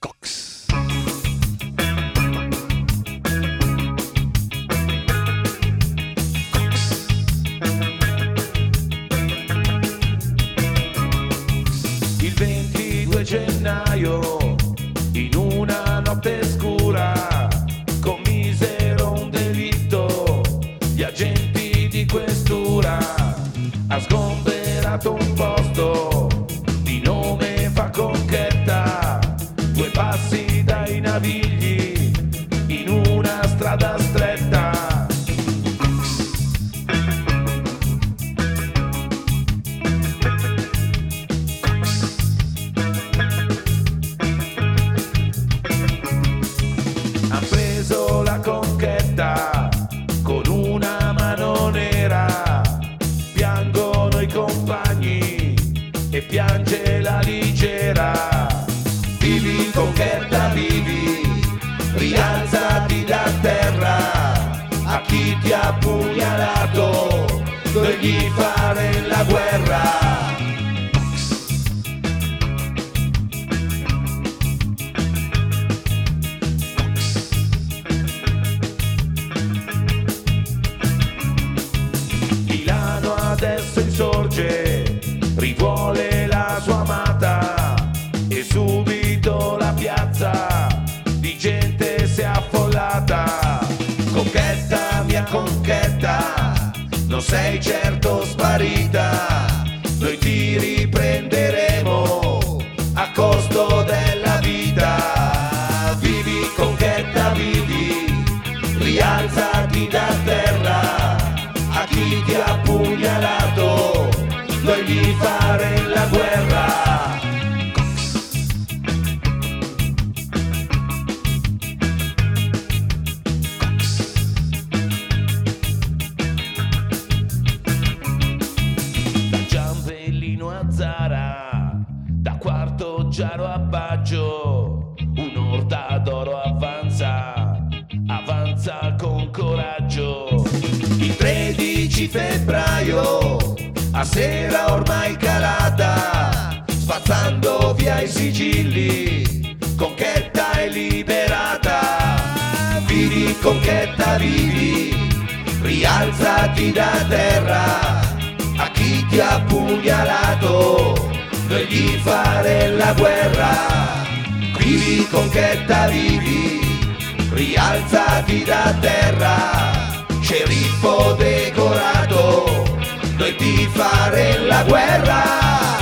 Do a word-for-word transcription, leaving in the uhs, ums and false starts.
Cox. Il ventidue gennaio, in una notte scura, commisero un delitto. Gli agenti di questura ha sgomberato un posto di nome fa Conchetta, due passi dai Navigli, in una strada stretta. Han preso la Conchetta con una mano nera, piangono i compagni e piange la Ligera. Vivi Conchetta, vivi, rialzati da terra, a chi ti ha pugnalato devi fare la guerra. Milano adesso insorge, rivuole la sua amata e subito la piazza di gente si è affollata. Conchetta, mia Conchetta, non sei certo sparita, noi ti riprenderemo a costo della vita. Vivi Conchetta, vivi, rialzati da terra, a chi ti ha pugnalato devi fare la guerra. Da Giambellino a Zara, da Quarto Giaro a Baggio, un'orda d'oro avanza, avanza con coraggio. Il tredici febbraio, a sera ormai calata, spazzando via i sigilli, Conchetta è liberata. Vivi Conchetta, vivi, rialzati da terra, a chi ti ha pugnalato devi fare la guerra. Vivi Conchetta, vivi, rialzati da terra, sceriffo decorato, devi fare la guerra.